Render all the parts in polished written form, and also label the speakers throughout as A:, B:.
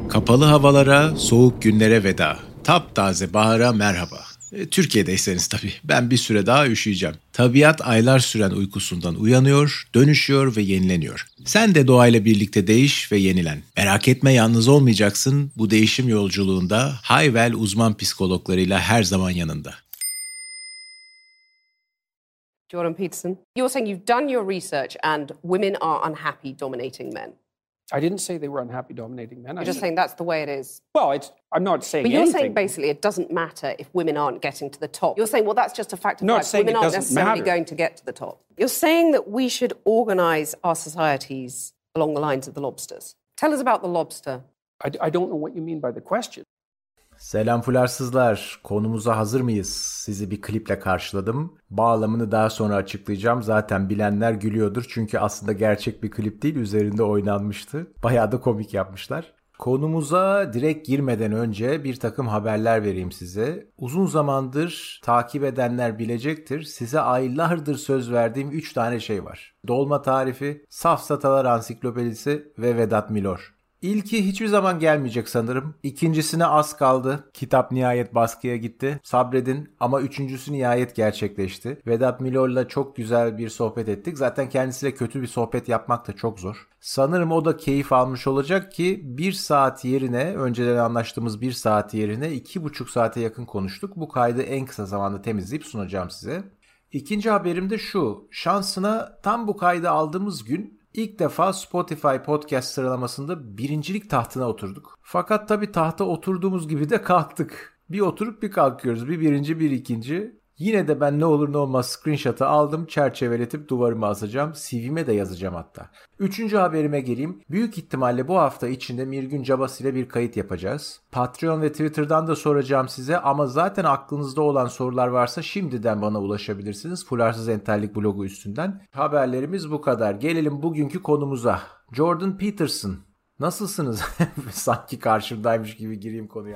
A: Kapalı havalara, soğuk günlere veda. Taptaze bahara merhaba. Türkiye'deyseniz tabii. Ben bir süre daha üşüyeceğim. Tabiat aylar süren uykusundan uyanıyor, dönüşüyor ve yenileniyor. Sen de doğayla birlikte değiş ve yenilen. Merak etme, yalnız olmayacaksın. Bu değişim yolculuğunda Hayvel uzman psikologlarıyla her zaman yanında.
B: Jordan Peterson, you're saying you've done your research and women are unhappy dominating men.
C: I didn't say they were unhappy dominating men.
B: You're just saying that's the way it is.
C: Well, I'm not saying
B: But you're
C: anything.
B: saying basically it doesn't matter if women aren't getting to the top. You're saying, well, that's just a fact of
C: Not
B: life.
C: saying
B: Women
C: it
B: aren't
C: doesn't
B: necessarily
C: matter.
B: going to get to the top. You're saying that we should organise our societies along the lines of the lobsters. Tell us about the lobster.
C: I don't know what you mean by the question.
A: Selam fularsızlar. Konumuza hazır mıyız? Sizi bir kliple karşıladım. Bağlamını daha sonra açıklayacağım. Zaten bilenler gülüyordur. Çünkü aslında gerçek bir klip değil. Üzerinde oynanmıştı. Bayağı da komik yapmışlar. Konumuza direkt girmeden önce bir takım haberler vereyim size. Uzun zamandır takip edenler bilecektir. Size aylardır söz verdiğim 3 tane şey var. Dolma tarifi, Safsatalar Ansiklopedisi ve Vedat Milor. İlki hiçbir zaman gelmeyecek sanırım. İkincisine az kaldı. Kitap nihayet baskıya gitti. Sabredin ama üçüncüsü nihayet gerçekleşti. Vedat Milor'la çok güzel bir sohbet ettik. Zaten kendisiyle kötü bir sohbet yapmak da çok zor. Sanırım o da keyif almış olacak ki 1 saat yerine, önceden anlaştığımız 1 saat yerine 2,5 saate yakın konuştuk. Bu kaydı en kısa zamanda temizleyip sunacağım size. İkinci haberim de şu. Şansına tam bu kaydı aldığımız gün İlk defa Spotify podcast sıralamasında birincilik tahtına oturduk. Fakat tabii tahta oturduğumuz gibi de kalktık. Bir oturup bir kalkıyoruz. Bir birinci, bir ikinci. Yine de ben ne olur ne olmaz screenshot'ı aldım, çerçeveletip duvarıma asacağım. CV'me de yazacağım hatta. Üçüncü haberime geleyim. Büyük ihtimalle bu hafta içinde Mirgün Cabas ile bir kayıt yapacağız. Patreon ve Twitter'dan da soracağım size ama zaten aklınızda olan sorular varsa şimdiden bana ulaşabilirsiniz. Fularsız Entellik blogu üstünden. Haberlerimiz bu kadar. Gelelim bugünkü konumuza. Jordan Peterson. Nasılsınız? Sanki karşımdaymış gibi gireyim konuya.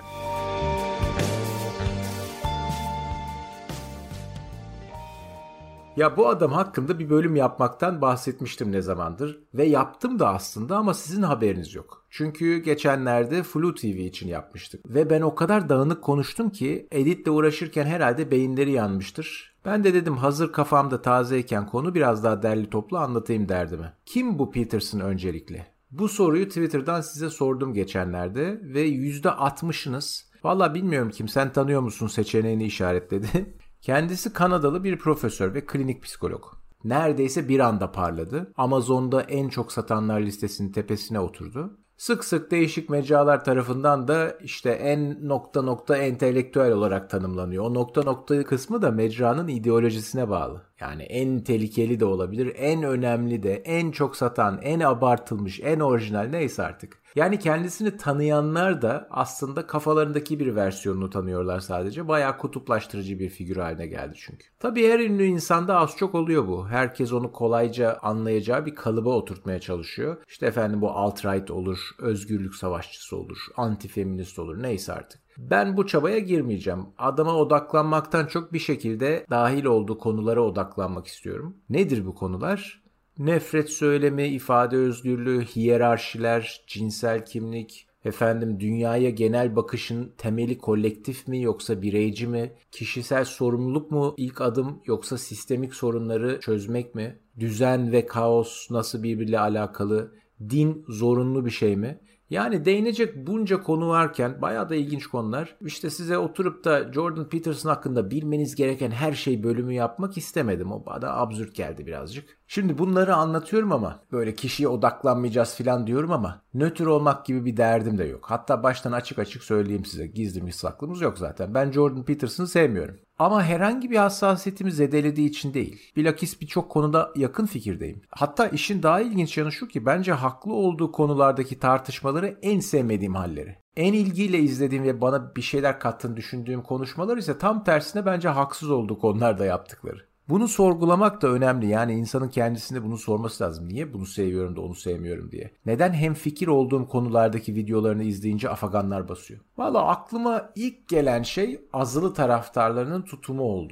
A: Ya bu adam hakkında bir bölüm yapmaktan bahsetmiştim ne zamandır ve yaptım da aslında ama sizin haberiniz yok. Çünkü geçenlerde Flu TV için yapmıştık ve ben o kadar dağınık konuştum ki editle uğraşırken herhalde beyinleri yanmıştır. Ben de dedim hazır kafamda tazeyken konu biraz daha derli toplu anlatayım derdimi. Kim bu Peterson öncelikle? Bu soruyu Twitter'dan size sordum geçenlerde ve %60'ınız valla bilmiyorum kim sen tanıyor musun seçeneğini işaretledi. Kendisi Kanadalı bir profesör ve klinik psikolog. Neredeyse bir anda parladı. Amazon'da en çok satanlar listesinin tepesine oturdu. Sık sık değişik mecralar tarafından da işte en nokta entelektüel olarak tanımlanıyor. O nokta kısmı da mecranın ideolojisine bağlı. Yani en tehlikeli de olabilir, en önemli de, en çok satan, en abartılmış, en orijinal neyse artık. Yani kendisini tanıyanlar da aslında kafalarındaki bir versiyonunu tanıyorlar sadece. Bayağı kutuplaştırıcı bir figür haline geldi çünkü. Tabii her ünlü insanda az çok oluyor bu. Herkes onu kolayca anlayacağı bir kalıba oturtmaya çalışıyor. İşte efendim bu alt-right olur, özgürlük savaşçısı olur, anti-feminist olur neyse artık. Ben bu çabaya girmeyeceğim. Adama odaklanmaktan çok bir şekilde dahil olduğu konulara odaklanmak istiyorum. Nedir bu konular? Nefret söylemi, ifade özgürlüğü, hiyerarşiler, cinsel kimlik, dünyaya genel bakışın temeli kolektif mi yoksa bireyci mi? Kişisel sorumluluk mu ilk adım yoksa sistemik sorunları çözmek mi? Düzen ve kaos nasıl birbiriyle alakalı? Din zorunlu bir şey mi? Yani değinecek bunca konu varken bayağı da ilginç konular. İşte size oturup da Jordan Peterson hakkında bilmeniz gereken her şey bölümü yapmak istemedim. O bana absürt geldi birazcık. Şimdi bunları anlatıyorum ama böyle kişiye odaklanmayacağız falan diyorum ama nötr olmak gibi bir derdim de yok. Hatta baştan açık söyleyeyim size gizlimiz saklımız yok zaten. Ben Jordan Peterson'ı sevmiyorum. Ama herhangi bir hassasiyetimi zedelediği için değil. Bilakis birçok konuda yakın fikirdeyim. Hatta işin daha ilginç yanı şu ki bence haklı olduğu konulardaki tartışmaları en sevmediğim halleri. En ilgiyle izlediğim ve bana bir şeyler kattığını düşündüğüm konuşmalar ise tam tersine bence haksız olduğu konularda yaptıkları. Bunu sorgulamak da önemli. Yani insanın kendisine bunu sorması lazım. Niye bunu seviyorum da onu sevmiyorum diye. Neden hemfikir olduğum konulardaki videolarını izleyince afaganlar basıyor? Valla aklıma ilk gelen şey azılı taraftarlarının tutumu oldu.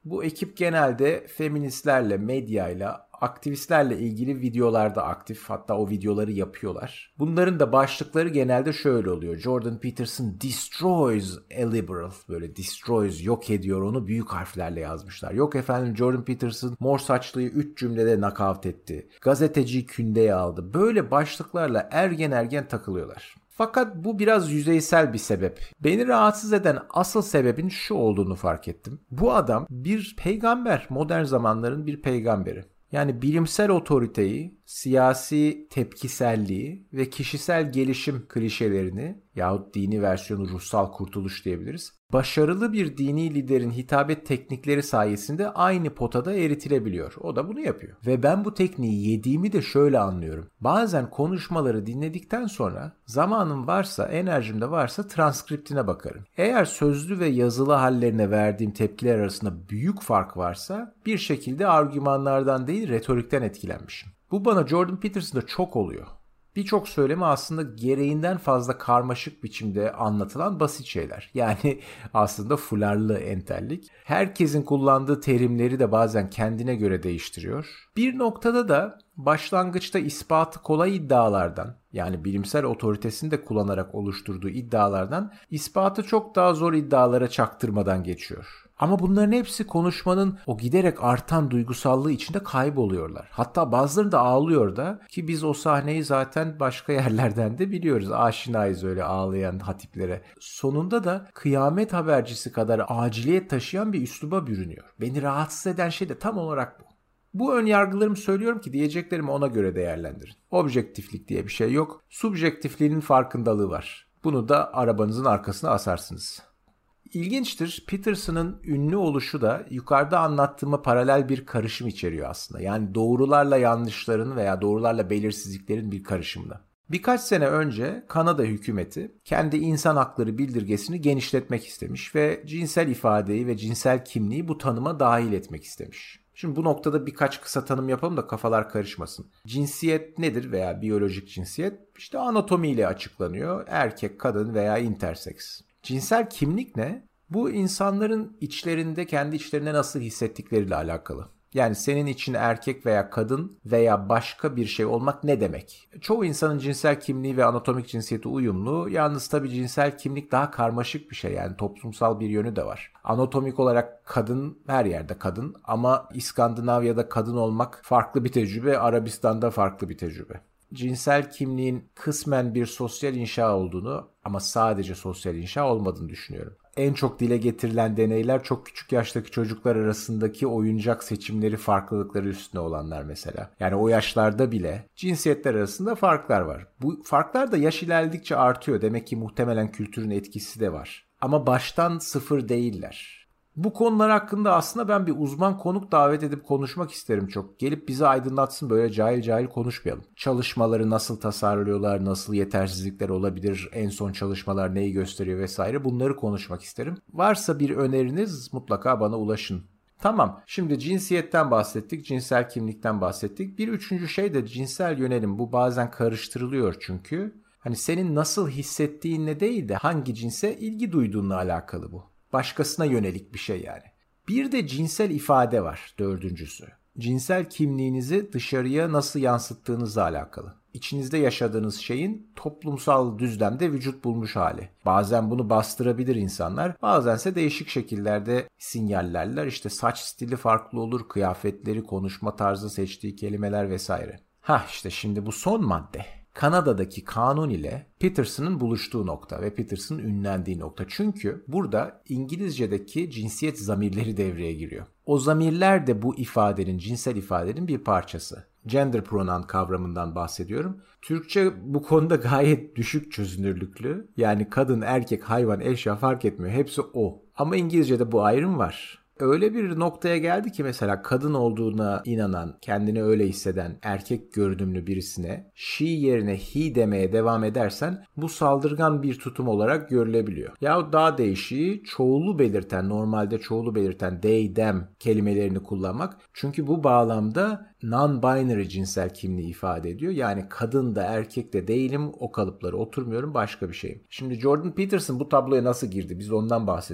A: Bu ekip genelde feministlerle, medyayla, aktivistlerle ilgili videolarda aktif. Hatta o videoları yapıyorlar. Bunların da başlıkları genelde şöyle oluyor. Jordan Peterson destroys a liberal. Böyle destroys, yok ediyor onu, büyük harflerle yazmışlar. Yok efendim, Jordan Peterson mor saçlıyı 3 cümlede knockout etti. Gazeteciyi kündeye aldı. Böyle başlıklarla ergen takılıyorlar. Fakat bu biraz yüzeysel bir sebep. Beni rahatsız eden asıl sebebin şu olduğunu fark ettim. Bu adam bir peygamber, modern zamanların bir peygamberi. Yani bilimsel otoriteyi, siyasi tepkiselliği ve kişisel gelişim klişelerini yahut dini versiyonu ruhsal kurtuluş diyebiliriz. Başarılı bir dini liderin hitabet teknikleri sayesinde aynı potada eritilebiliyor. O da bunu yapıyor. Ve ben bu tekniği yediğimi de şöyle anlıyorum. Bazen konuşmaları dinledikten sonra zamanım varsa, enerjim de varsa transkriptine bakarım. Eğer sözlü ve yazılı hallerine verdiğim tepkiler arasında büyük fark varsa bir şekilde argümanlardan değil retorikten etkilenmişim. Bu bana Jordan Peterson'da çok oluyor. Birçok söylemi aslında gereğinden fazla karmaşık biçimde anlatılan basit şeyler. Yani aslında fularlı entellik. Herkesin kullandığı terimleri de bazen kendine göre değiştiriyor. Bir noktada da başlangıçta ispatı kolay iddialardan, yani bilimsel otoritesini de kullanarak oluşturduğu iddialardan ispatı çok daha zor iddialara çaktırmadan geçiyor. Ama bunların hepsi konuşmanın o giderek artan duygusallığı içinde kayboluyorlar. Hatta bazıları da ağlıyor da, ki biz o sahneyi zaten başka yerlerden de biliyoruz. Aşinayız öyle ağlayan hatiplere. Sonunda da kıyamet habercisi kadar aciliyet taşıyan bir üsluba bürünüyor. Beni rahatsız eden şey de tam olarak bu. Bu ön yargılarımı söylüyorum ki diyeceklerimi ona göre değerlendirin. Objektiflik diye bir şey yok. Subjektifliğinin farkındalığı var. Bunu da arabanızın arkasına asarsınız. İlginçtir. Peterson'ın ünlü oluşu da yukarıda anlattığıma paralel bir karışım içeriyor aslında. Yani doğrularla yanlışların veya doğrularla belirsizliklerin bir karışımda. Birkaç sene önce Kanada hükümeti kendi insan hakları bildirgesini genişletmek istemiş ve cinsel ifadeyi ve cinsel kimliği bu tanıma dahil etmek istemiş. Şimdi bu noktada birkaç kısa tanım yapalım da kafalar karışmasın. Cinsiyet nedir veya biyolojik cinsiyet? İşte anatomiyle açıklanıyor. Erkek, kadın veya interseks. Cinsel kimlik ne? Bu insanların içlerinde kendi içlerinde nasıl hissettikleriyle alakalı. Yani senin için erkek veya kadın veya başka bir şey olmak ne demek? Çoğu insanın cinsel kimliği ve anatomik cinsiyeti uyumlu. Yalnız tabii cinsel kimlik daha karmaşık bir şey, yani toplumsal bir yönü de var. Anatomik olarak kadın her yerde kadın ama İskandinavya'da kadın olmak farklı bir tecrübe, Arabistan'da farklı bir tecrübe. Cinsel kimliğin kısmen bir sosyal inşa olduğunu ama sadece sosyal inşa olmadığını düşünüyorum. En çok dile getirilen deneyler çok küçük yaştaki çocuklar arasındaki oyuncak seçimleri farklılıkları üstüne olanlar mesela. Yani o yaşlarda bile cinsiyetler arasında farklar var. Bu farklar da yaş ilerledikçe artıyor. Demek ki muhtemelen kültürün etkisi de var. Ama baştan sıfır değiller. Bu konular hakkında aslında ben bir uzman konuk davet edip konuşmak isterim çok. Gelip bizi aydınlatsın, böyle cahil cahil konuşmayalım. Çalışmaları nasıl tasarlıyorlar, nasıl yetersizlikler olabilir, en son çalışmalar neyi gösteriyor vesaire, bunları konuşmak isterim. Varsa bir öneriniz mutlaka bana ulaşın. Tamam, şimdi cinsiyetten bahsettik, cinsel kimlikten bahsettik. Bir üçüncü şey de cinsel yönelim. Bu bazen karıştırılıyor çünkü. Hani senin nasıl hissettiğinle değil de hangi cinse ilgi duyduğunla alakalı bu. Başkasına yönelik bir şey yani. Bir de cinsel ifade var, dördüncüsü. Cinsel kimliğinizi dışarıya nasıl yansıttığınızla alakalı. İçinizde yaşadığınız şeyin toplumsal düzlemde vücut bulmuş hali. Bazen bunu bastırabilir insanlar, bazense değişik şekillerde sinyallerler. İşte saç stili farklı olur, kıyafetleri, konuşma tarzı, seçtiği kelimeler vesaire. İşte şimdi bu son madde. Kanada'daki kanun ile Peterson'ın buluştuğu nokta ve Peterson'ın ünlendiği nokta. Çünkü burada İngilizce'deki cinsiyet zamirleri devreye giriyor. O zamirler de bu ifadenin, cinsel ifadenin bir parçası. Gender pronoun kavramından bahsediyorum. Türkçe bu konuda gayet düşük çözünürlüklü. Yani kadın, erkek, hayvan, eşya fark etmiyor. Hepsi o. Ama İngilizce'de bu ayrım var. Öyle bir noktaya geldi ki mesela kadın olduğuna inanan, kendini öyle hisseden erkek görünümlü birisine she yerine he demeye devam edersen bu saldırgan bir tutum olarak görülebiliyor. Yahut daha değişiği çoğulu belirten, normalde çoğulu belirten they, them kelimelerini kullanmak. Çünkü bu bağlamda non-binary cinsel kimliği ifade ediyor. Yani kadın da erkek de değilim, o kalıplara oturmuyorum, başka bir şeyim. Şimdi Jordan Peterson bu tabloya nasıl girdi? Biz ondan bahsedelim.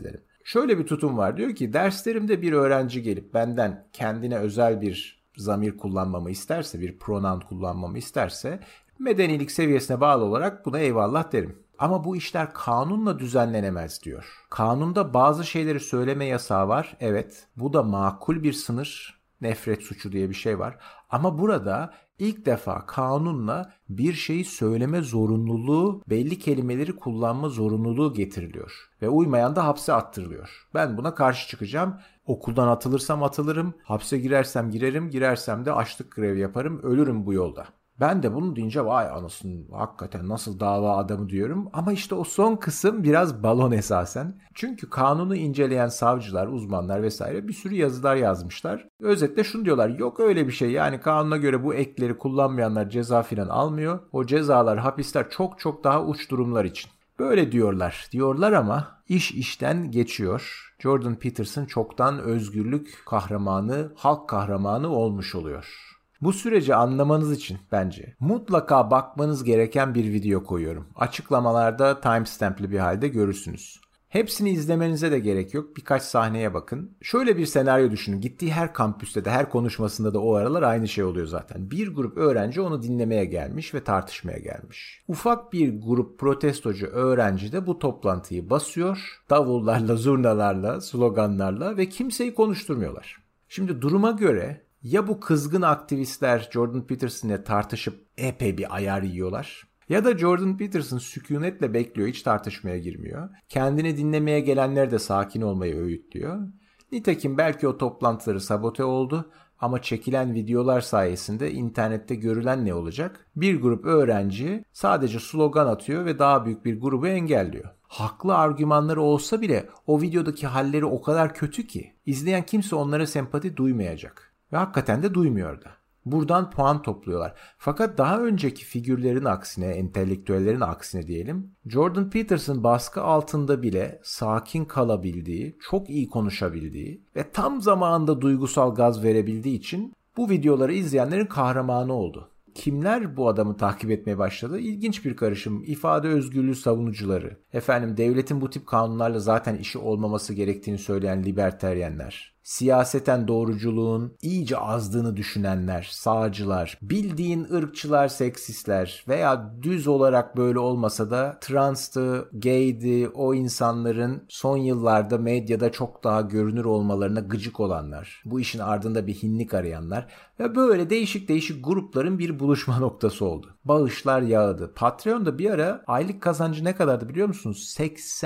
A: Şöyle bir tutum var. Diyor ki derslerimde bir öğrenci gelip benden kendine özel bir zamir kullanmamı isterse, bir pronoun kullanmamı isterse medenilik seviyesine bağlı olarak buna eyvallah derim. Ama bu işler kanunla düzenlenemez diyor. Kanunda bazı şeyleri söyleme yasağı var. Evet, bu da makul bir sınır. Nefret suçu diye bir şey var. Ama burada ilk defa kanunla bir şeyi söyleme zorunluluğu, belli kelimeleri kullanma zorunluluğu getiriliyor. Ve uymayan da hapse attırılıyor. Ben buna karşı çıkacağım. Okuldan atılırsam atılırım, hapse girersem girerim, girersem de açlık grevi yaparım, ölürüm bu yolda. Ben de bunu deyince vay anasını hakikaten nasıl dava adamı diyorum. Ama işte o son kısım biraz balon esasen. Çünkü kanunu inceleyen savcılar, uzmanlar vesaire bir sürü yazılar yazmışlar. Özetle şunu diyorlar, yok öyle bir şey, yani kanuna göre bu ekleri kullanmayanlar ceza filan almıyor. O cezalar, hapisler çok çok daha uç durumlar için. Böyle diyorlar ama iş işten geçiyor. Jordan Peterson çoktan özgürlük kahramanı, halk kahramanı olmuş oluyor. Bu süreci anlamanız için bence mutlaka bakmanız gereken bir video koyuyorum. Açıklamalarda timestamp'li bir halde görürsünüz. Hepsini izlemenize de gerek yok. Birkaç sahneye bakın. Şöyle bir senaryo düşünün. Gittiği her kampüste de, her konuşmasında da o aralar aynı şey oluyor zaten. Bir grup öğrenci onu dinlemeye gelmiş ve tartışmaya gelmiş. Ufak bir grup protestocu öğrenci de bu toplantıyı basıyor. Davullarla, zurnalarla, sloganlarla ve kimseyi konuşturmuyorlar. Şimdi duruma göre ya bu kızgın aktivistler Jordan Peterson'la tartışıp epey bir ayar yiyorlar, ya da Jordan Peterson sükunetle bekliyor, hiç tartışmaya girmiyor. Kendini dinlemeye gelenler de sakin olmayı öğütlüyor. Nitekim belki o toplantıları sabote oldu ama çekilen videolar sayesinde internette görülen ne olacak? Bir grup öğrenci sadece slogan atıyor ve daha büyük bir grubu engelliyor. Haklı argümanları olsa bile o videodaki halleri o kadar kötü ki izleyen kimse onlara sempati duymayacak. Ve hakikaten de duymuyor da. Buradan puan topluyorlar. Fakat daha önceki figürlerin aksine, entelektüellerin aksine diyelim, Jordan Peterson baskı altında bile sakin kalabildiği, çok iyi konuşabildiği ve tam zamanında duygusal gaz verebildiği için bu videoları izleyenlerin kahramanı oldu. Kimler bu adamı takip etmeye başladı? İlginç bir karışım. İfade özgürlüğü savunucuları, devletin bu tip kanunlarla zaten işi olmaması gerektiğini söyleyen liberteryenler, siyaseten doğruculuğun iyice azdığını düşünenler, sağcılar, bildiğin ırkçılar, seksistler veya düz olarak böyle olmasa da transtı, gaydi, o insanların son yıllarda medyada çok daha görünür olmalarına gıcık olanlar, bu işin ardında bir hinlik arayanlar ve böyle değişik değişik grupların bir buluşma noktası oldu. Bağışlar yağdı. Patreon'da bir ara aylık kazancı ne kadardı biliyor musunuz?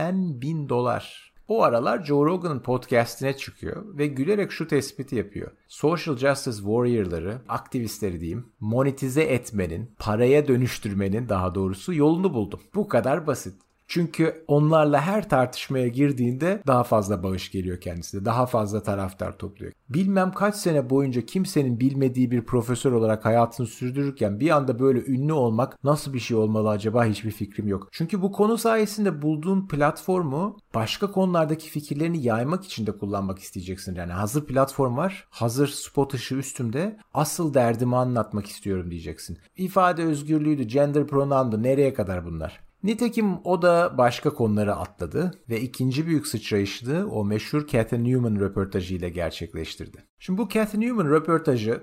A: $80.000. O aralar Joe Rogan'ın podcastine çıkıyor ve gülerek şu tespiti yapıyor. Social Justice Warrior'ları, aktivistleri diyeyim, monetize etmenin, paraya dönüştürmenin daha doğrusu yolunu buldum. Bu kadar basit. Çünkü onlarla her tartışmaya girdiğinde daha fazla bağış geliyor kendisine. Daha fazla taraftar topluyor. Bilmem kaç sene boyunca kimsenin bilmediği bir profesör olarak hayatını sürdürürken bir anda böyle ünlü olmak nasıl bir şey olmalı acaba, hiçbir fikrim yok. Çünkü bu konu sayesinde bulduğun platformu başka konulardaki fikirlerini yaymak için de kullanmak isteyeceksin. Yani hazır platform var, hazır spot ışığı üstümde, asıl derdimi anlatmak istiyorum diyeceksin. İfade özgürlüğüydü, gender pronoun'du, nereye kadar bunlar? Nitekim o da başka konuları atladı ve ikinci büyük sıçrayışını o meşhur Cathy Newman röportajıyla gerçekleştirdi. Şimdi bu Cathy Newman röportajı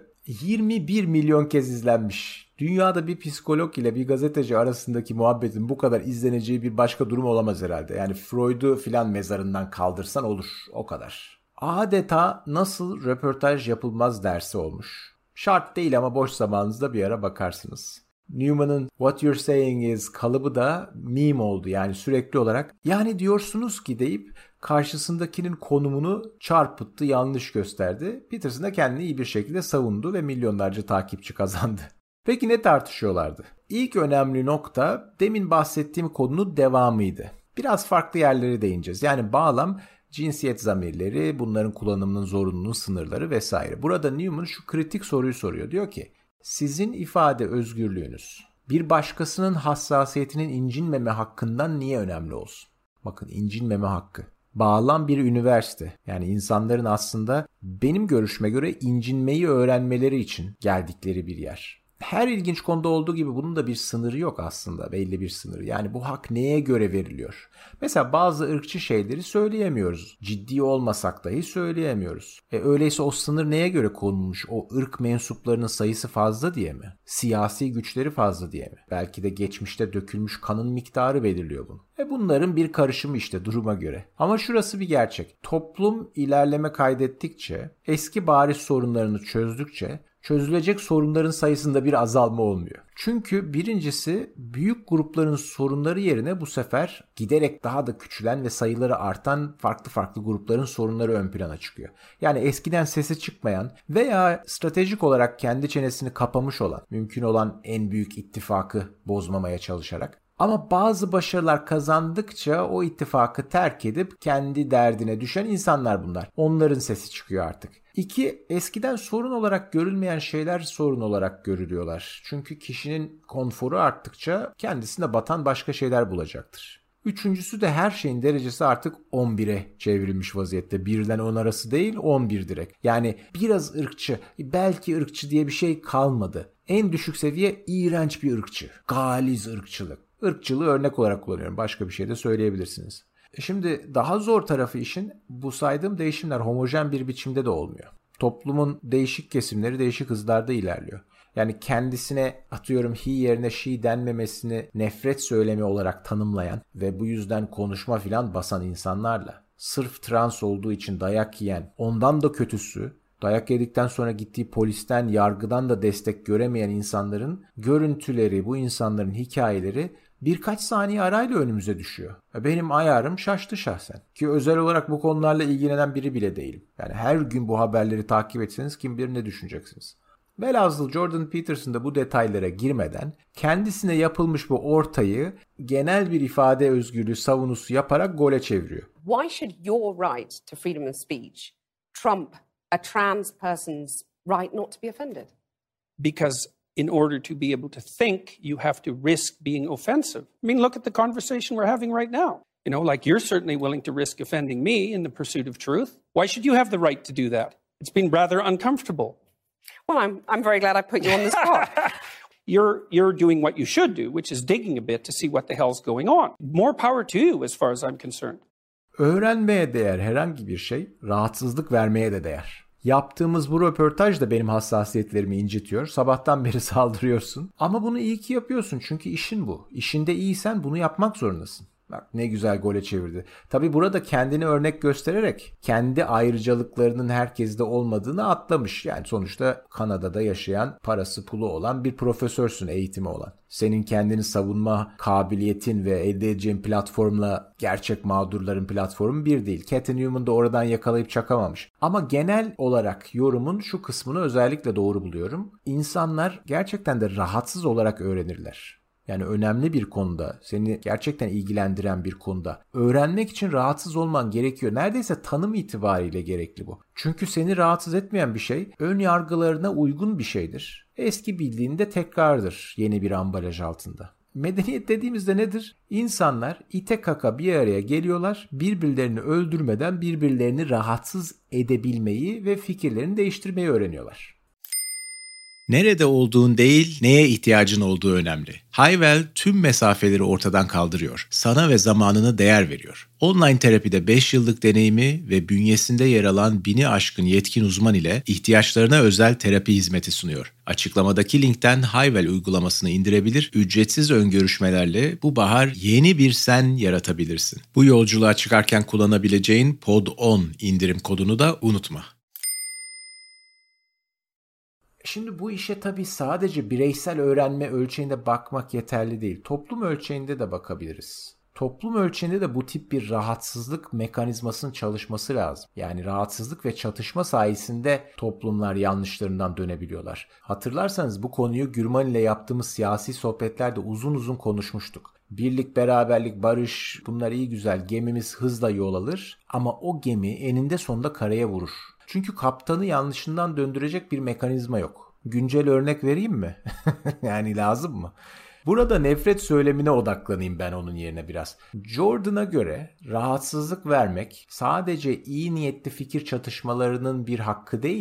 A: 21 milyon kez izlenmiş. Dünyada bir psikolog ile bir gazeteci arasındaki muhabbetin bu kadar izleneceği bir başka durum olamaz herhalde. Yani Freud'u filan mezarından kaldırsan olur, o kadar. Adeta nasıl röportaj yapılmaz dersi olmuş. Şart değil ama boş zamanınızda bir ara bakarsınız. Newman'ın "What you're saying is" kalıbı da meme oldu, yani sürekli olarak. Yani diyorsunuz ki deyip karşısındakinin konumunu çarpıttı, yanlış gösterdi. Peterson da kendini iyi bir şekilde savundu ve milyonlarca takipçi kazandı. Peki ne tartışıyorlardı? İlk önemli nokta demin bahsettiğim konunun devamıydı. Biraz farklı yerlere değineceğiz. Yani bağlam, cinsiyet zamirleri, bunların kullanımının zorunluluğu, sınırları vesaire. Burada Newman şu kritik soruyu soruyor. Diyor ki, sizin ifade özgürlüğünüz bir başkasının hassasiyetinin incinmeme hakkından niye önemli olsun? Bakın, incinmeme hakkı. Bağlam bir üniversite. Yani insanların aslında benim görüşüme göre incinmeyi öğrenmeleri için geldikleri bir yer. her ilginç konuda olduğu gibi bunun da bir sınırı yok aslında, belli bir sınırı. Yani bu hak neye göre veriliyor? Mesela bazı ırkçı şeyleri söyleyemiyoruz. Ciddi olmasak dahi söyleyemiyoruz. Öyleyse o sınır neye göre konulmuş? O ırk mensuplarının sayısı fazla diye mi? Siyasi güçleri fazla diye mi? Belki de geçmişte dökülmüş kanın miktarı belirliyor bunu. Bunların bir karışımı işte duruma göre. Ama şurası bir gerçek. Toplum ilerleme kaydettikçe, eski bariz sorunlarını çözdükçe çözülecek sorunların sayısında bir azalma olmuyor. Çünkü birincisi büyük grupların sorunları yerine bu sefer giderek daha da küçülen ve sayıları artan farklı grupların sorunları ön plana çıkıyor. Yani eskiden sesi çıkmayan veya stratejik olarak kendi çenesini kapamış olan, mümkün olan en büyük ittifakı bozmamaya çalışarak, ama bazı başarılar kazandıkça o ittifakı terk edip kendi derdine düşen insanlar bunlar. Onların sesi çıkıyor artık. 2. Eskiden sorun olarak görülmeyen şeyler sorun olarak görülüyorlar. Çünkü kişinin konforu arttıkça kendisine batan başka şeyler bulacaktır. Üçüncüsü de her şeyin derecesi artık 11'e çevrilmiş vaziyette. 1'den 10 arası değil, 11 direkt. Yani biraz ırkçı, belki ırkçı diye bir şey kalmadı. En düşük seviye iğrenç bir ırkçı. Galiz ırkçılık. Irkçılığı örnek olarak kullanıyorum. Başka bir şey de söyleyebilirsiniz. Şimdi daha zor tarafı işin, bu saydığım değişimler homojen bir biçimde de olmuyor. Toplumun değişik kesimleri değişik hızlarda ilerliyor. Yani kendisine atıyorum he yerine she denmemesini nefret söylemi olarak tanımlayan ve bu yüzden konuşma filan basan insanlarla, sırf trans olduğu için dayak yiyen, ondan da kötüsü, dayak yedikten sonra gittiği polisten, yargıdan da destek göremeyen insanların görüntüleri, bu insanların hikayeleri birkaç saniye arayla önümüze düşüyor. Benim ayarım şaştı şahsen. Ki özel olarak bu konularla ilgilenen biri bile değilim. Yani her gün bu haberleri takip etseniz kim bilir ne düşüneceksiniz. Velhasıl Jordan Peterson da bu detaylara girmeden kendisine yapılmış bu ortayı genel bir ifade özgürlüğü savunusu yaparak gole çeviriyor.
B: Why should your right to freedom of speech trump a trans person's right not to be offended?
C: Because in order to be able to think, you have to risk being offensive. I mean, look at the conversation we're having right now. You know, like you're certainly willing to risk offending me in the pursuit of truth. Why should you have the right to do that? It's been rather uncomfortable.
B: Well, I'm very glad I put you on the spot.
C: You're doing what you should do, which is digging a bit to see what the hell's going on. More power to you as far as I'm concerned.
A: Öğrenmeye değer herhangi bir şey, rahatsızlık vermeye de değer. Yaptığımız bu röportaj da benim hassasiyetlerimi incitiyor. Sabahtan beri saldırıyorsun. Ama bunu iyi ki yapıyorsun çünkü işin bu. İşinde iyiysen bunu yapmak zorundasın. Bak ne güzel gole çevirdi. Tabii burada kendini örnek göstererek kendi ayrıcalıklarının herkeste olmadığını atlamış. Yani sonuçta Kanada'da yaşayan, parası pulu olan bir profesörsün, eğitimi olan. Senin kendini savunma kabiliyetin ve elde edeceğin platformla gerçek mağdurların platformu bir değil. Cathy Newman da oradan yakalayıp çakamamış. Ama genel olarak yorumun şu kısmını özellikle doğru buluyorum. İnsanlar gerçekten de rahatsız olarak öğrenirler. Yani önemli bir konuda, seni gerçekten ilgilendiren bir konuda öğrenmek için rahatsız olman gerekiyor. Neredeyse tanım itibariyle gerekli bu. Çünkü seni rahatsız etmeyen bir şey ön yargılarına uygun bir şeydir. Eski bildiğinde tekrardır yeni bir ambalaj altında. Medeniyet dediğimizde nedir? İnsanlar ite kaka bir araya geliyorlar, birbirlerini öldürmeden birbirlerini rahatsız edebilmeyi ve fikirlerini değiştirmeyi öğreniyorlar.
D: Nerede olduğun değil, neye ihtiyacın olduğu önemli. Hayvel tüm mesafeleri ortadan kaldırıyor. Sana ve zamanına değer veriyor. Online terapide 5 yıllık deneyimi ve bünyesinde yer alan 1000'i aşkın yetkin uzman ile ihtiyaçlarına özel terapi hizmeti sunuyor. Açıklamadaki linkten Hayvel uygulamasını indirebilir, ücretsiz öngörüşmelerle bu bahar yeni bir sen yaratabilirsin. Bu yolculuğa çıkarken kullanabileceğin POD10 indirim kodunu da unutma.
A: Şimdi bu işe tabii sadece bireysel öğrenme ölçeğinde bakmak yeterli değil. Toplum ölçeğinde de bakabiliriz. Toplum ölçeğinde de bu tip bir rahatsızlık mekanizmasının çalışması lazım. Yani rahatsızlık ve çatışma sayesinde toplumlar yanlışlarından dönebiliyorlar. Hatırlarsanız bu konuyu Gürman ile yaptığımız siyasi sohbetlerde uzun uzun konuşmuştuk. Birlik, beraberlik, barış, bunlar iyi güzel, gemimiz hızla yol alır ama o gemi eninde sonunda karaya vurur. Çünkü kaptanı yanlışından döndürecek bir mekanizma yok. Güncel örnek vereyim mi? Yani lazım mı? Burada nefret söylemine odaklanayım ben onun yerine biraz. Jordan'a göre rahatsızlık vermek sadece iyi niyetli fikir çatışmalarının bir hakkı değil,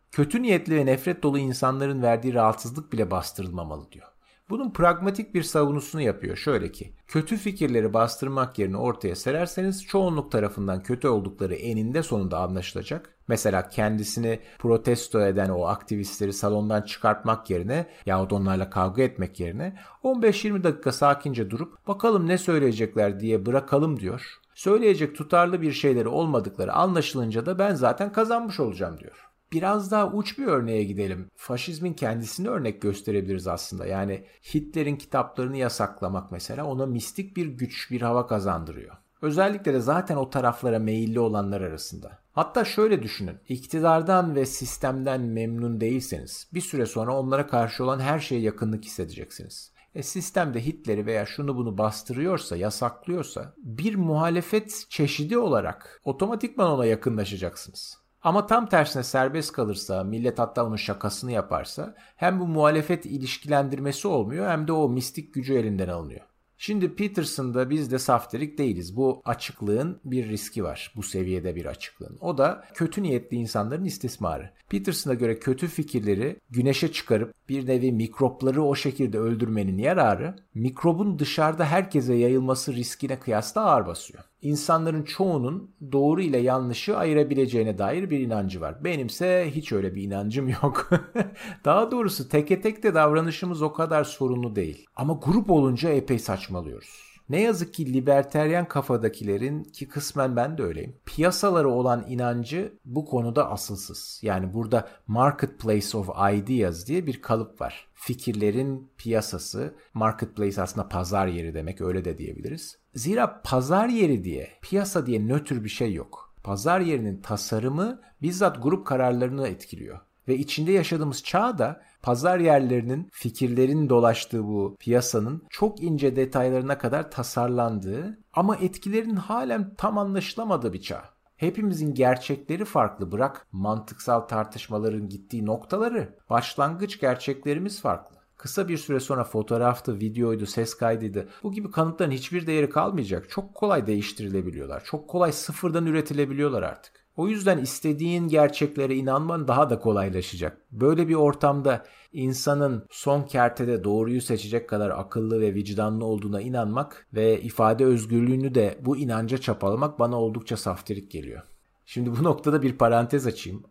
A: Kötü niyetli ve nefret dolu insanların verdiği rahatsızlık bile bastırılmamalı diyor. Bunun pragmatik bir savunusunu yapıyor. Şöyle ki, kötü fikirleri bastırmak yerine ortaya sererseniz çoğunluk tarafından kötü oldukları eninde sonunda anlaşılacak. Mesela kendisini protesto eden o aktivistleri salondan çıkartmak yerine yahut onlarla kavga etmek yerine 15-20 dakika sakince durup bakalım ne söyleyecekler diye bırakalım diyor. Söyleyecek tutarlı bir şeyleri olmadıkları anlaşılınca da ben zaten kazanmış olacağım diyor. Biraz daha uç bir örneğe gidelim. Faşizmin kendisini örnek gösterebiliriz aslında. Yani Hitler'in kitaplarını yasaklamak mesela ona mistik bir güç, bir hava kazandırıyor. Özellikle de zaten o taraflara meyilli olanlar arasında. Hatta şöyle düşünün, iktidardan ve sistemden memnun değilseniz bir süre sonra onlara karşı olan her şeye yakınlık hissedeceksiniz. Sistemde Hitler'i veya şunu bunu bastırıyorsa, yasaklıyorsa bir muhalefet çeşidi olarak otomatikman ona yakınlaşacaksınız. Ama tam tersine serbest kalırsa, millet hatta onun şakasını yaparsa hem bu muhalefet ilişkilendirmesi olmuyor hem de o mistik gücü elinden alınıyor. Şimdi Peterson'da biz de saftirik değiliz. Bu açıklığın bir riski var. Bu seviyede bir açıklığın. O da kötü niyetli insanların istismarı. Peterson'a göre kötü fikirleri güneşe çıkarıp bir nevi mikropları o şekilde öldürmenin yararı, mikrobun dışarıda herkese yayılması riskine kıyasla ağır basıyor. İnsanların çoğunun doğru ile yanlışı ayırabileceğine dair bir inancı var. Benimse hiç öyle bir inancım yok. Daha doğrusu teke tek de davranışımız o kadar sorunlu değil. Ama grup olunca epey saçmalıyoruz. Ne yazık ki liberteryen kafadakilerin, ki kısmen ben de öyleyim, piyasaları olan inancı bu konuda asılsız. Yani burada marketplace of ideas diye bir kalıp var. Fikirlerin piyasası, marketplace aslında pazar yeri demek, öyle de diyebiliriz. Zira pazar yeri diye, piyasa diye nötr bir şey yok. Pazar yerinin tasarımı bizzat grup kararlarını etkiliyor. Ve içinde yaşadığımız çağda pazar yerlerinin, fikirlerin dolaştığı bu piyasanın çok ince detaylarına kadar tasarlandığı ama etkilerinin halen tam anlaşılamadığı bir çağ. Hepimizin gerçekleri farklı, bırak mantıksal tartışmaların gittiği noktaları, başlangıç gerçeklerimiz farklı. Kısa bir süre sonra fotoğraftı, videoydu, ses kaydıydı. Bu gibi kanıtların hiçbir değeri kalmayacak. Çok kolay değiştirilebiliyorlar. Çok kolay sıfırdan üretilebiliyorlar artık. O yüzden istediğin gerçeklere inanman daha da kolaylaşacak. Böyle bir ortamda insanın son kertede doğruyu seçecek kadar akıllı ve vicdanlı olduğuna inanmak ve ifade özgürlüğünü de bu inanca çapalamak bana oldukça saftirik geliyor. Şimdi bu noktada bir parantez açayım.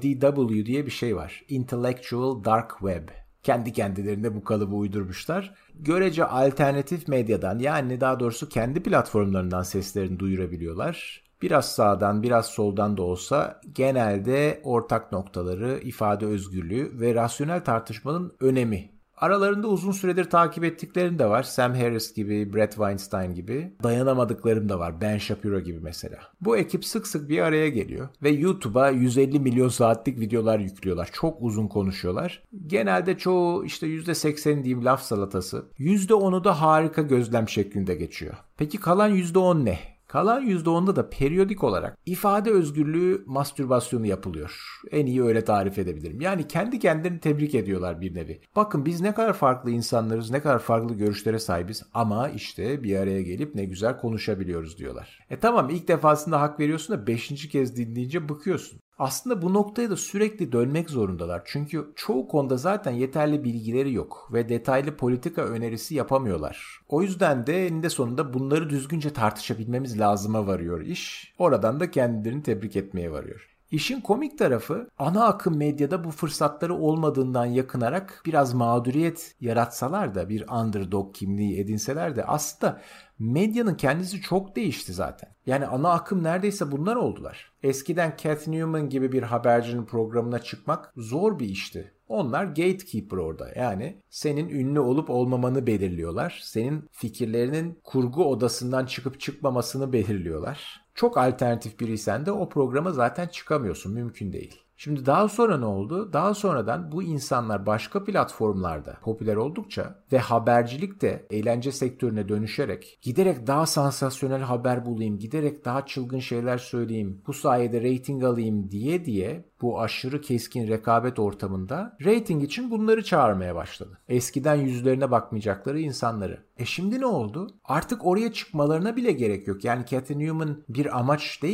A: IDW diye bir şey var. Intellectual Dark Web. Kendi kendilerine bu kalıbı uydurmuşlar. Görece alternatif medyadan, yani daha doğrusu kendi platformlarından seslerini duyurabiliyorlar. Biraz sağdan, biraz soldan da olsa genelde ortak noktaları, ifade özgürlüğü ve rasyonel tartışmanın önemi. Aralarında uzun süredir takip ettiklerim de var. Sam Harris gibi, Bret Weinstein gibi. Dayanamadıklarım da var. Ben Shapiro gibi mesela. Bu ekip sık sık bir araya geliyor ve YouTube'a 150 milyon saatlik videolar yüklüyorlar. Çok uzun konuşuyorlar. Genelde çoğu işte %80 diyeyim laf salatası. %10'u da harika gözlem şeklinde geçiyor. Peki kalan %10 ne? Kalan %10'da da periyodik olarak ifade özgürlüğü mastürbasyonu yapılıyor. En iyi öyle tarif edebilirim. Yani kendi kendilerini tebrik ediyorlar bir nevi. Bakın biz ne kadar farklı insanlarız, ne kadar farklı görüşlere sahibiz ama işte bir araya gelip ne güzel konuşabiliyoruz diyorlar. Tamam, ilk defasında hak veriyorsun da 5. kez dinleyince bıkıyorsun. Aslında bu noktaya da sürekli dönmek zorundalar. Çünkü çoğu konuda zaten yeterli bilgileri yok ve detaylı politika önerisi yapamıyorlar. O yüzden de eninde sonunda bunları düzgünce tartışabilmemiz lazıma varıyor iş. Oradan da kendilerini tebrik etmeye varıyor. İşin komik tarafı, ana akım medyada bu fırsatları olmadığından yakınarak biraz mağduriyet yaratsalar da, bir underdog kimliği edinseler de aslında medyanın kendisi çok değişti zaten. Yani ana akım neredeyse bunlar oldular. Eskiden Cathy Newman gibi bir habercinin programına çıkmak zor bir işti. Onlar gatekeeper orada. Yani senin ünlü olup olmamanı belirliyorlar. Senin fikirlerinin kurgu odasından çıkıp çıkmamasını belirliyorlar. Çok alternatif biriysen de o programa zaten çıkamıyorsun. Mümkün değil. Şimdi daha sonra ne oldu? Daha sonradan bu insanlar başka platformlarda popüler oldukça ve habercilik de eğlence sektörüne dönüşerek giderek daha sansasyonel haber bulayım, giderek daha çılgın şeyler söyleyeyim, bu sayede reyting alayım diye bu aşırı keskin rekabet ortamında reyting için bunları çağırmaya başladı. Eskiden yüzlerine bakmayacakları insanları. Şimdi ne oldu? Artık oraya çıkmalarına bile gerek yok. Yani Cathy Newman bir amaç değil.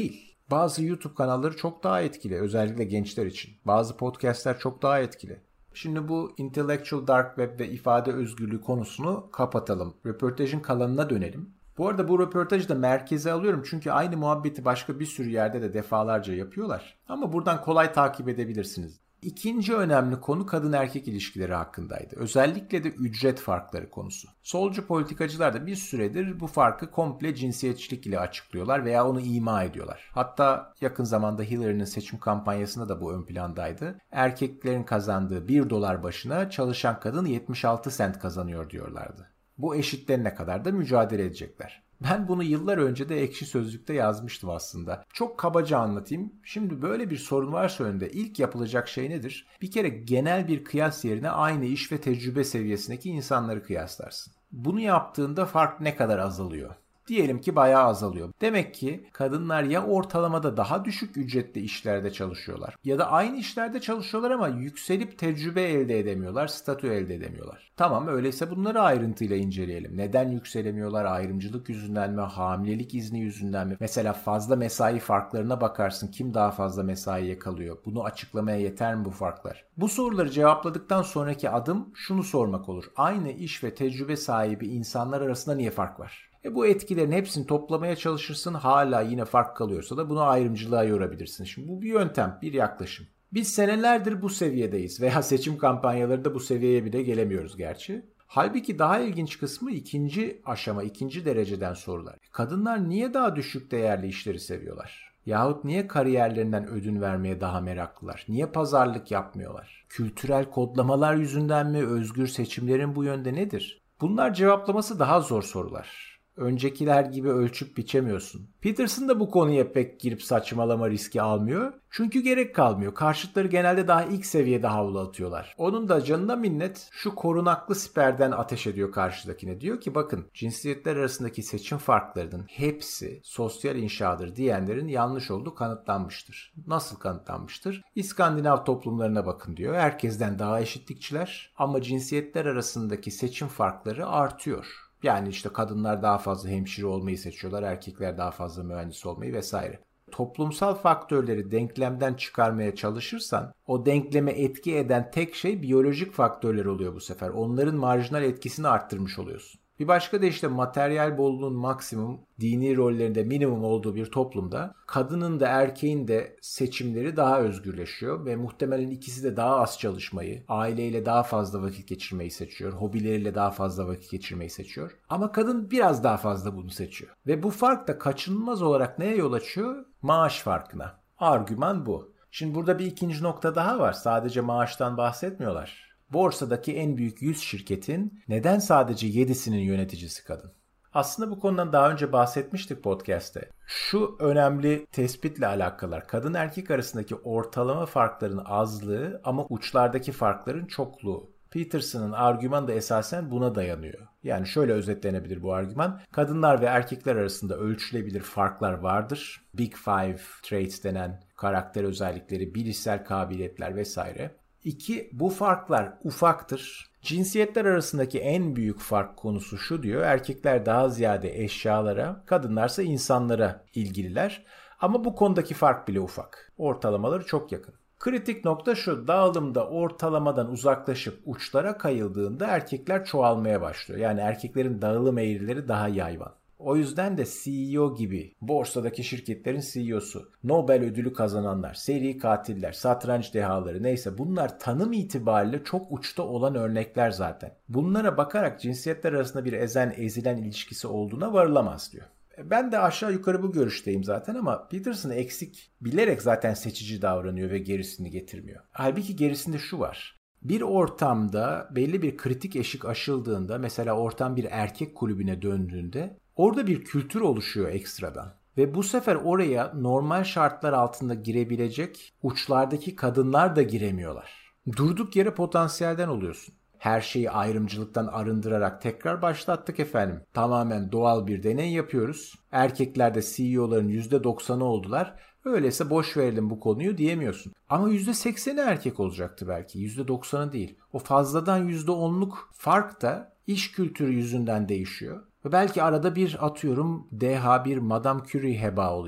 A: Bazı YouTube kanalları çok daha etkili, özellikle gençler için. Bazı podcastler çok daha etkili. Şimdi bu intellectual dark web ve ifade özgürlüğü konusunu kapatalım. Röportajın kalanına dönelim. Bu arada bu röportajı da merkeze alıyorum çünkü aynı muhabbeti başka bir sürü yerde de defalarca yapıyorlar. Ama buradan kolay takip edebilirsiniz. İkinci önemli konu kadın erkek ilişkileri hakkındaydı. Özellikle de ücret farkları konusu. Solcu politikacılar da bir süredir bu farkı komple cinsiyetçilik ile açıklıyorlar veya onu ima ediyorlar. Hatta yakın zamanda Hillary'nin seçim kampanyasında da bu ön plandaydı. Erkeklerin kazandığı $1 başına çalışan kadın 76 sent kazanıyor diyorlardı. Bu eşitlerine kadar da mücadele edecekler. Ben bunu yıllar önce de Ekşi Sözlük'te yazmıştım aslında. Çok kabaca anlatayım. Şimdi böyle bir sorun varsa önünde ilk yapılacak şey nedir? Bir kere genel bir kıyas yerine aynı iş ve tecrübe seviyesindeki insanları kıyaslarsın. Bunu yaptığında fark ne kadar azalıyor? Diyelim ki bayağı azalıyor. Demek ki kadınlar ya ortalamada daha düşük ücretli işlerde çalışıyorlar ya da aynı işlerde çalışıyorlar ama yükselip tecrübe elde edemiyorlar, statü elde edemiyorlar. Tamam, öyleyse bunları ayrıntıyla inceleyelim. Neden yükselemiyorlar? Ayrımcılık yüzünden mi? Hamilelik izni yüzünden mi? Mesela fazla mesai farklarına bakarsın. Kim daha fazla mesaiye kalıyor? Bunu açıklamaya yeter mi bu farklar? Bu soruları cevapladıktan sonraki adım şunu sormak olur. Aynı iş ve tecrübe sahibi insanlar arasında niye fark var? Bu etkilerin hepsini toplamaya çalışırsın, hala yine fark kalıyorsa da bunu ayrımcılığa yorabilirsin. Şimdi bu bir yöntem, bir yaklaşım. Biz senelerdir bu seviyedeyiz veya seçim kampanyalarında bu seviyeye bile gelemiyoruz gerçi. Halbuki daha ilginç kısmı ikinci aşama, ikinci dereceden sorular. Kadınlar niye daha düşük değerli işleri seviyorlar? Yahut niye kariyerlerinden ödün vermeye daha meraklılar? Niye pazarlık yapmıyorlar? Kültürel kodlamalar yüzünden mi? Özgür seçimlerin bu yönde nedir? Bunlar cevaplaması daha zor sorular. Öncekiler gibi ölçüp biçemiyorsun. Peterson da bu konuya pek girip saçmalama riski almıyor. Çünkü gerek kalmıyor. Karşıtları genelde daha ilk seviyede havlu atıyorlar. Onun da canına minnet şu korunaklı siperden ateş ediyor karşıdakine. Diyor ki bakın, cinsiyetler arasındaki seçim farklarının hepsi sosyal inşadır diyenlerin yanlış olduğu kanıtlanmıştır. Nasıl kanıtlanmıştır? İskandinav toplumlarına bakın diyor. Herkesten daha eşitlikçiler ama cinsiyetler arasındaki seçim farkları artıyor. Yani işte kadınlar daha fazla hemşire olmayı seçiyorlar, erkekler daha fazla mühendis olmayı vesaire. Toplumsal faktörleri denklemden çıkarmaya çalışırsan o denkleme etki eden tek şey biyolojik faktörler oluyor bu sefer. Onların marjinal etkisini arttırmış oluyorsun. Bir başka da işte materyal bolluğun maksimum, dini rollerinde minimum olduğu bir toplumda kadının da erkeğin de seçimleri daha özgürleşiyor ve muhtemelen ikisi de daha az çalışmayı, aileyle daha fazla vakit geçirmeyi seçiyor, hobileriyle daha fazla vakit geçirmeyi seçiyor. Ama kadın biraz daha fazla bunu seçiyor. Ve bu fark da kaçınılmaz olarak neye yol açıyor? Maaş farkına. Argüman bu. Şimdi burada bir ikinci nokta daha var. Sadece maaştan bahsetmiyorlar. Borsadaki en büyük 100 şirketin neden sadece 7'sinin yöneticisi kadın? Aslında bu konudan daha önce bahsetmiştik podcast'te. Şu önemli tespitle alakalı, kadın erkek arasındaki ortalama farkların azlığı ama uçlardaki farkların çokluğu. Peterson'ın argümanı da esasen buna dayanıyor. Yani şöyle özetlenebilir bu argüman. Kadınlar ve erkekler arasında ölçülebilir farklar vardır. Big Five traits denen karakter özellikleri, bilişsel kabiliyetler vesaire. 2. Bu farklar ufaktır. Cinsiyetler arasındaki en büyük fark konusu şu diyor. Erkekler daha ziyade eşyalara, kadınlarsa insanlara ilgililer. Ama bu konudaki fark bile ufak. Ortalamaları çok yakın. Kritik nokta şu: dağılımda ortalamadan uzaklaşıp uçlara kayıldığında erkekler çoğalmaya başlıyor. Yani erkeklerin dağılım eğrileri daha yayvan. O yüzden de CEO gibi borsadaki şirketlerin CEO'su, Nobel ödülü kazananlar, seri katiller, satranç dehaları neyse bunlar tanım itibariyle çok uçta olan örnekler zaten. Bunlara bakarak cinsiyetler arasında bir ezen-ezilen ilişkisi olduğuna varılamaz diyor. Ben de aşağı yukarı bu görüşteyim zaten ama Peterson eksik, bilerek zaten seçici davranıyor ve gerisini getirmiyor. Halbuki gerisinde şu var. Bir ortamda belli bir kritik eşik aşıldığında, mesela ortam bir erkek kulübüne döndüğünde orada bir kültür oluşuyor ekstradan. Ve bu sefer oraya normal şartlar altında girebilecek uçlardaki kadınlar da giremiyorlar. Durduk yere potansiyelden oluyorsun. Her şeyi ayrımcılıktan arındırarak tekrar başlattık efendim. Tamamen doğal bir deney yapıyoruz. Erkekler de CEO'ların %90'ı oldular. Öyleyse boş verelim bu konuyu diyemiyorsun. Ama %80'i erkek olacaktı belki. %90'ı değil. O fazladan %10'luk fark da iş kültürü yüzünden değişiyor. Ve belki arada bir atıyorum deha bir Madame Curie heba oluyor.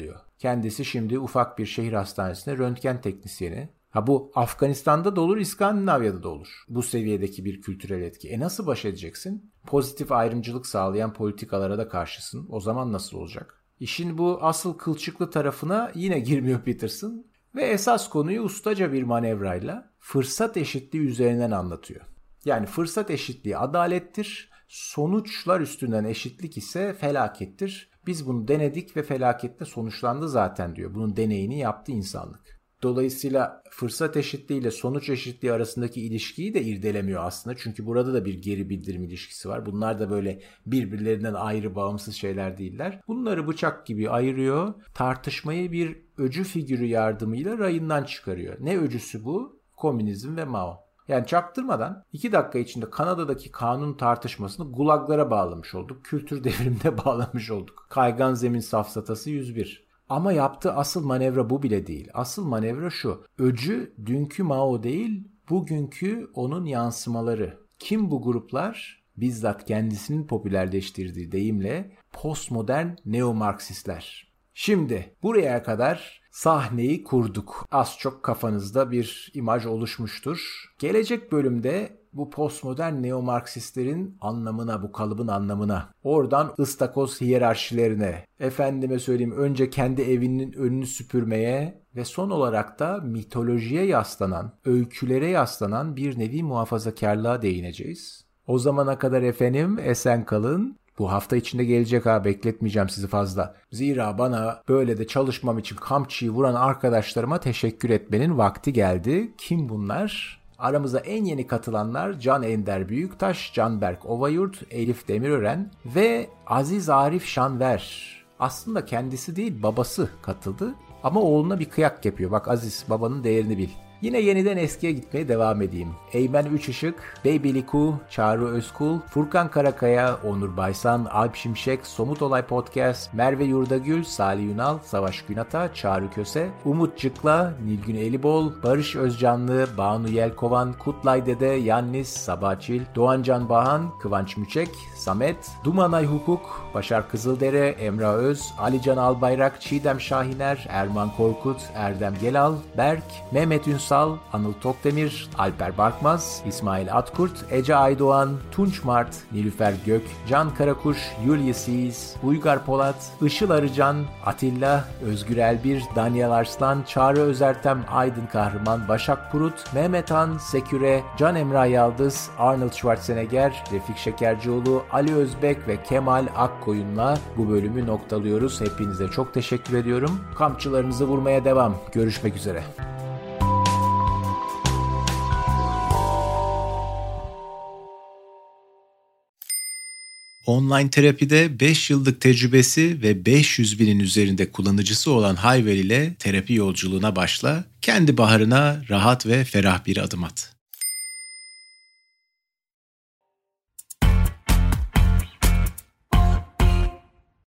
A: Kendisi şimdi ufak bir şehir hastanesinde röntgen teknisyeni. Bu Afganistan'da da olur, İskandinavya'da da olur. Bu seviyedeki bir kültürel etki. Nasıl baş edeceksin? Pozitif ayrımcılık sağlayan politikalara da karşısın. O zaman nasıl olacak? İşin bu asıl kılçıklı tarafına yine girmiyor Peterson ve esas konuyu ustaca bir manevrayla fırsat eşitliği üzerinden anlatıyor. Yani fırsat eşitliği adalettir, sonuçlar üstünden eşitlik ise felakettir. Biz bunu denedik ve felaketle sonuçlandı zaten diyor. Bunun deneyini yaptı insanlık. Dolayısıyla fırsat eşitliği ile sonuç eşitliği arasındaki ilişkiyi de irdelemiyor aslında. Çünkü burada da bir geri bildirim ilişkisi var. Bunlar da böyle birbirlerinden ayrı, bağımsız şeyler değiller. Bunları bıçak gibi ayırıyor. Tartışmayı bir öcü figürü yardımıyla rayından çıkarıyor. Ne öcüsü bu? Komünizm ve Mao. Yani çaktırmadan 2 dakika içinde Kanada'daki kanun tartışmasını gulaglara bağlamış olduk. Kültür devrimine bağlamış olduk. Kaygan zemin safsatası 101. Ama yaptığı asıl manevra bu bile değil. Asıl manevra şu. Öcü dünkü Mao değil, bugünkü onun yansımaları. Kim bu gruplar? Bizzat kendisinin popülerleştirdiği deyimle postmodern neo-Marksistler. Şimdi buraya kadar sahneyi kurduk. Az çok kafanızda bir imaj oluşmuştur. Gelecek bölümde bu postmodern neo-Marksistlerin anlamına, bu kalıbın anlamına, oradan ıstakoz hiyerarşilerine, efendime söyleyeyim önce kendi evinin önünü süpürmeye ve son olarak da mitolojiye yaslanan, öykülere yaslanan bir nevi muhafazakarlığa değineceğiz. O zamana kadar efendim esen kalın. Bu hafta içinde gelecek bekletmeyeceğim sizi fazla. Zira bana böyle de çalışmam için kamçıyı vuran arkadaşlarıma teşekkür etmenin vakti geldi. Kim bunlar? Aramıza en yeni katılanlar Can Ender Büyüktaş, Canberk Ovayurt, Elif Demirören ve Aziz Arif Şanver. Aslında kendisi değil babası katıldı ama oğluna bir kıyak yapıyor. Bak Aziz, babanın değerini bil. Yine yeniden eskiye gitmeye devam edeyim. Eymen Üçışık, Baby Liku, Çağrı Özkul, Furkan Karakaya, Onur Baysan, Alp Şimşek, Somut Olay Podcast, Merve Yurdagül, Salih Ünal, Savaş Günata, Çağrı Köse, Umut Cıkla, Nilgün Elibol, Barış Özcanlı, Banu Yelkovan, Kutlay Dede, Yannis, Sabah Çil, Doğancan Bahan, Kıvanç Müçek, Samet, Dumanay Hukuk, Başar Kızıldere, Emrah Öz, Alican Albayrak, Çiğdem Şahiner, Erman Korkut, Erdem Gelal, Berk, Mehmet Ünsal, Anıl Tokdemir, Alper Barkmaz, İsmail Atkurt, Ece Aydoğan, Tunç Mart, Nilüfer Gök, Can Karakuş, Ulysses, Uygar Polat, Işıl Arıcan, Atilla, Özgür Elbir, Daniel Arslan, Çağrı Özertem, Aydın Kahraman, Başak Purut, Mehmet Han, Seküre, Can Emrah Yaldız, Arnold Schwarzenegger, Refik Şekercioğlu, Ali Özbek ve Kemal Akkoyun'la bu bölümü noktalıyoruz. Hepinize çok teşekkür ediyorum. Kampçılarınızı vurmaya devam. Görüşmek üzere.
D: Online terapide 5 yıllık tecrübesi ve 500 binin üzerinde kullanıcısı olan Hayvel ile terapi yolculuğuna başla, kendi baharına rahat ve ferah bir adım at.